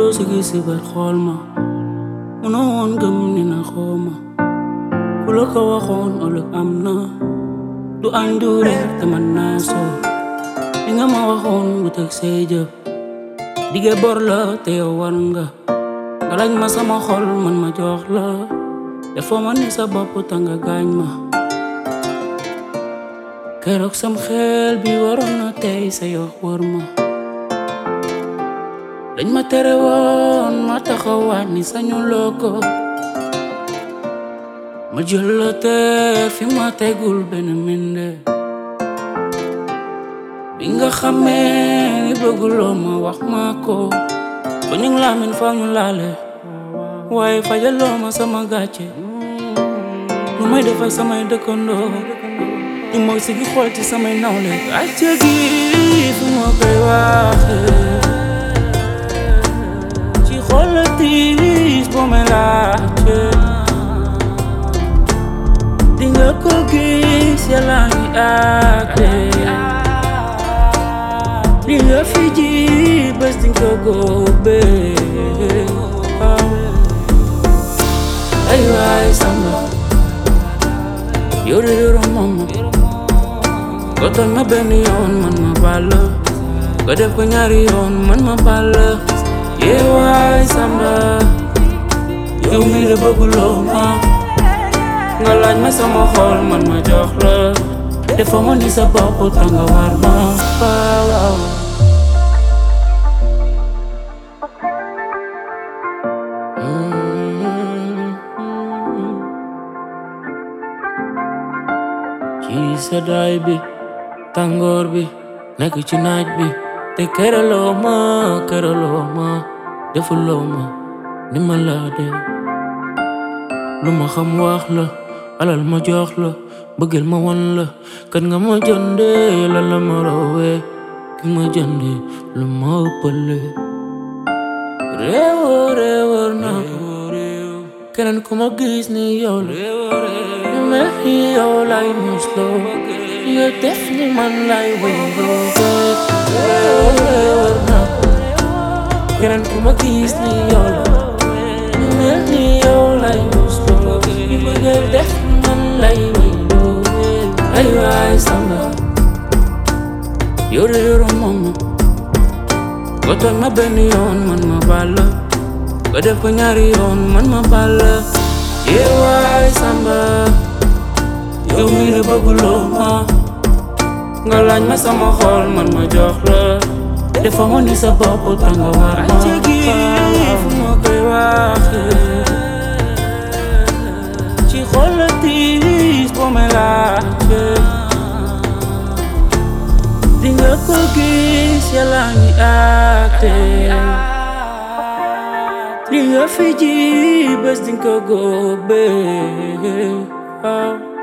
sigi si bët xool ma munoo woon gëm ni na xooma ku la ko waxoon ëllëg am na du añ du reer te man naa soo li nga ma waxoon bu teg say jëf dige bor la te yow war nga laaj ma sama xol man ma jox la defoo ma ni sa bopp ta nga gaañ ma keroog sam xel bi waroon na tey sa yox wër ma dañ ma tere woon ma taxawaat ni sañu loo ko ma jël la te fi ma tegul benn minde bi nga xamee ni bëgguloo ma wax ma ko ba ñu ngi laamin fa ñu laale waaye fajaloo ma sama gàcce lu may def ak samay dëkkandoo di ma sigi xool ci samay nawle gàcce gi fu ma koy waxee ci xoolatiis boo may laajte di nga ko gis yàlla ngi àtte li nga fi ji bés di nga ko góobee ay waay Samba yow de yoroon moom nga tooñ ma benn yoon man ma baal nga def ko ñaari yoon man ma baal yee waay Samba yow mii de bëgguloo ma nga laaj ma sama xol man ma jox la defoo ma ni sa bopp ta nga war ma waaw ci seddaay bi tàngoor bi nekk ci naaj bi te këraloo ma defuloo ma ni ma la def lu ma xam wax la alal ma jox la bëggel ma won la kan nga ma jëndee lan la ma rawee ki ma jëndee lu ma ëppale réewar na keneen ku ma gis ni yow la ñu mel ni yow lay musloo nga def ni man lay wéyloo réewar na keneen ku ma gis ni yow la ñu mel ni yow lay musloo nga def ni man lay wéyloo ay waay Samba yow de yoroon moom nga tooñ ma benn yoon man ma baal nga def ko ñaari yoon man ma baal yee waay Samba yow mii de bëgguloo ma nga laaj ma sama xol man ma jox la defoo ma ni sa bopp ta nga war ma fu ma koy waxee ci xoolatiis boo may laajte di nga ko gis yàlla ngi àtte li nga fi ji bés di nga ko góobee